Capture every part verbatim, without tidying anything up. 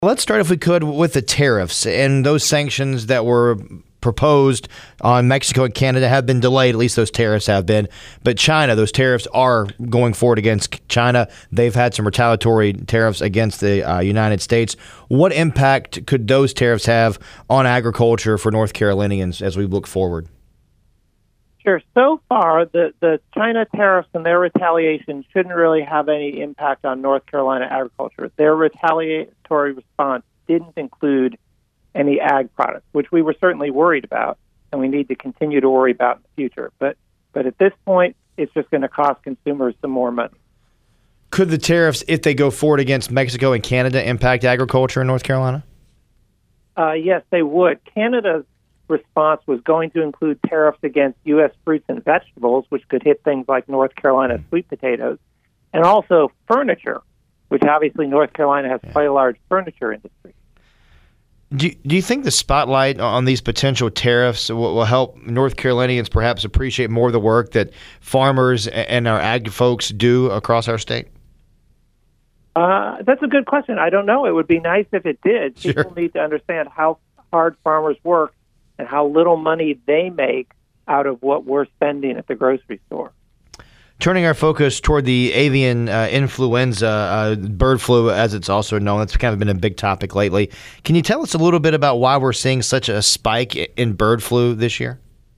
Let's start, if we could, with the tariffs and those sanctions that were proposed on Mexico and Canada have been delayed. At least those tariffs have been. But China, those tariffs are going forward against China. They've had some retaliatory tariffs against the uh, United States. What impact could those tariffs have on agriculture for North Carolinians as we look forward? Sure. So far, the, the China tariffs and their retaliation shouldn't really have any impact on North Carolina agriculture. Their retaliatory response didn't include any ag products, which we were certainly worried about, and we need to continue to worry about in the future. But but at this point, it's just going to cost consumers some more money. Could the tariffs, if they go forward against Mexico and Canada, impact agriculture in North Carolina? Uh, yes, they would. Canada's response was going to include tariffs against U S fruits and vegetables, which could hit things like North Carolina sweet potatoes, and also furniture, which obviously North Carolina has quite a large furniture industry. Do, do you think the spotlight on these potential tariffs will, will help North Carolinians perhaps appreciate more of the work that farmers and our ag folks do across our state? Uh, that's a good question. I don't know. It would be nice if it did. Sure. People need to understand how hard farmers work and how little money they make out of what we're spending at the grocery store. Turning our focus toward the avian uh, influenza, uh, bird flu, as it's also known, that's kind of been a big topic lately. Can you tell us a little bit about why we're seeing such a spike in bird flu this year?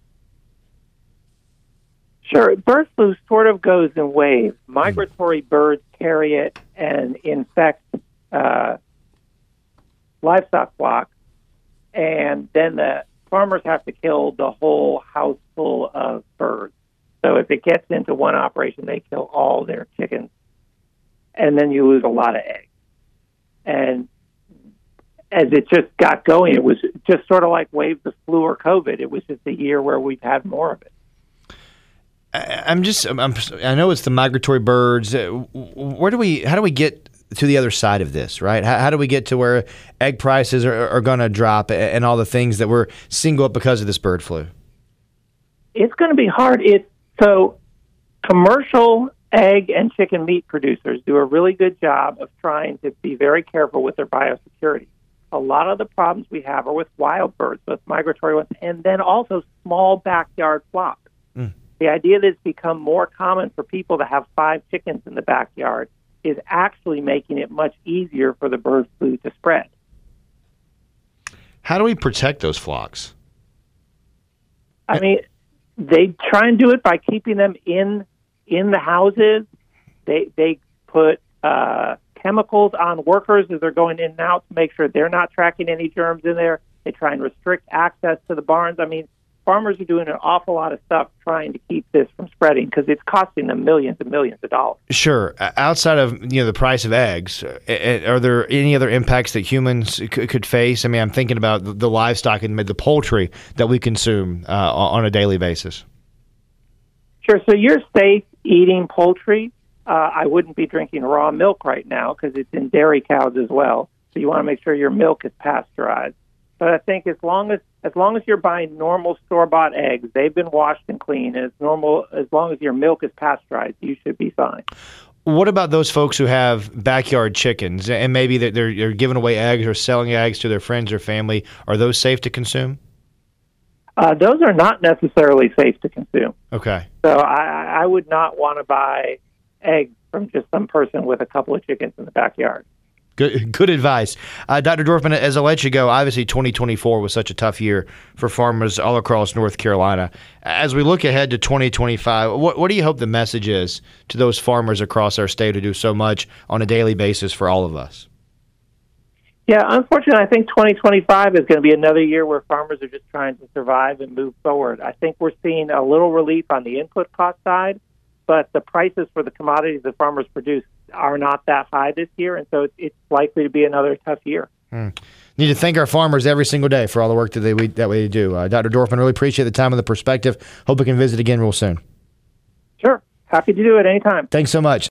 Sure. Bird flu sort of goes in waves. Migratory birds carry it and infect uh, livestock flocks, and then the farmers have to kill the whole house full of birds. So if it gets into one operation, they kill all their chickens, and then you lose a lot of eggs. And as it just got going, it was just sort of like waves of flu or COVID. It was just a year where we've had more of it. I'm just, I'm, I know it's the migratory birds. Where do we, how do we get to the other side of this, right? How, how do we get to where egg prices are, are going to drop and all the things that we're seeing go up because of this bird flu? It's going to be hard. It's So commercial egg and chicken meat producers do a really good job of trying to be very careful with their biosecurity. A lot of the problems we have are with wild birds, both migratory ones, and then also small backyard flocks. Mm. The idea that it's become more common for people to have five chickens in the backyard is actually making it much easier for the bird flu to spread. How do we protect those flocks? I mean, they try and do it by keeping them in in the houses. They they put uh, chemicals on workers as they're going in and out to make sure they're not tracking any germs in there. They try and restrict access to the barns. I mean, farmers are doing an awful lot of stuff trying to keep this from spreading because it's costing them millions and millions of dollars. Sure. Outside of you know the price of eggs, are there any other impacts that humans could face? I mean, I'm thinking about the livestock and the poultry that we consume uh, on a daily basis. Sure. So you're safe eating poultry. Uh, I wouldn't be drinking raw milk right now because it's in dairy cows as well. So you want to make sure your milk is pasteurized. But I think as long as as long as you're buying normal store-bought eggs, they've been washed and cleaned, and as normal as long as your milk is pasteurized, you should be fine. What about those folks who have backyard chickens and maybe they're, they're giving away eggs or selling eggs to their friends or family? Are those safe to consume? Uh, those are not necessarily safe to consume. Okay. So I, I would not want to buy eggs from just some person with a couple of chickens in the backyard. Good good advice. Uh, Doctor Dorfman, as I let you go, obviously twenty twenty-four was such a tough year for farmers all across North Carolina. As we look ahead to twenty twenty-five, what, what do you hope the message is to those farmers across our state who do so much on a daily basis for all of us? Yeah, unfortunately, I think twenty twenty-five is going to be another year where farmers are just trying to survive and move forward. I think we're seeing a little relief on the input cost side, but the prices for the commodities that farmers produce are not that high this year, and so it's likely to be another tough year. Hmm. Need to thank our farmers every single day for all the work that they that we do. Uh, Doctor Dorfman, really appreciate the time and the perspective. Hope we can visit again real soon. Sure. Happy to do it anytime. Thanks so much.